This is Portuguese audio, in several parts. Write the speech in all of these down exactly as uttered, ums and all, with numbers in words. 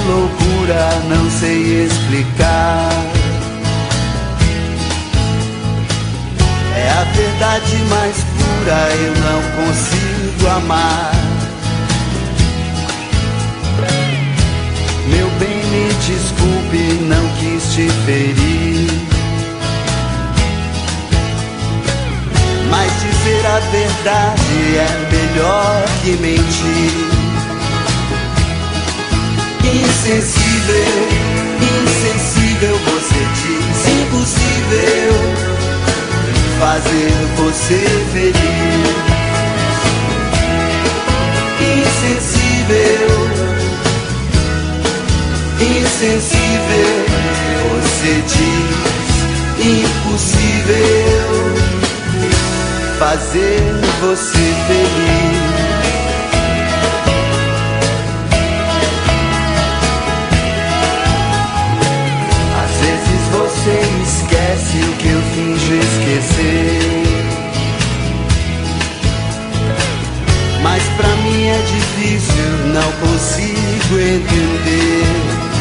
loucura, não sei explicar. É a verdade mais pura, eu não consigo amar. Meu bem, me desculpe, não quis te ferir, mas dizer a verdade é melhor que mentir. Insensível, insensível, você diz impossível fazer você feliz. Insensível, insensível, você diz impossível fazer você feliz. Você esquece o que eu finjo esquecer, mas pra mim é difícil, não consigo entender.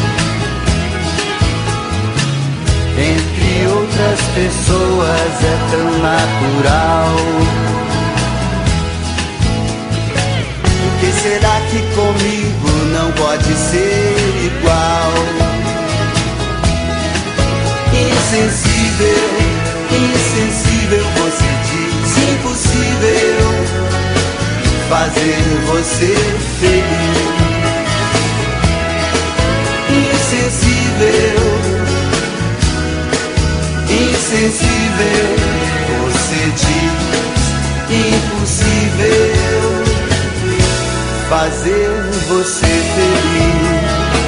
Entre outras pessoas é tão natural. Por que será que comigo não pode ser igual? Insensível, insensível, você diz impossível fazer você feliz. Insensível, insensível, você diz impossível fazer você feliz.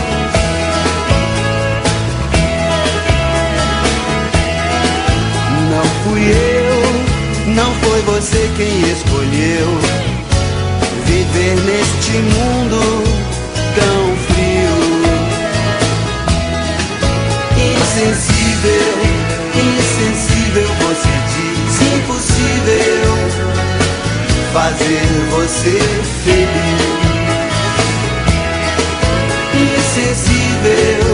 Não fui eu, não foi você quem escolheu viver neste mundo tão frio. Insensível, insensível, você diz impossível fazer você feliz. Insensível,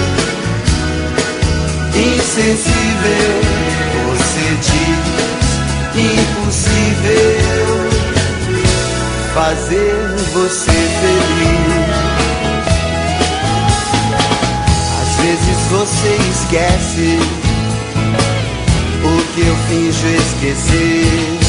insensível, você diz impossível fazer você feliz. Às vezes você esquece o que eu finjo esquecer,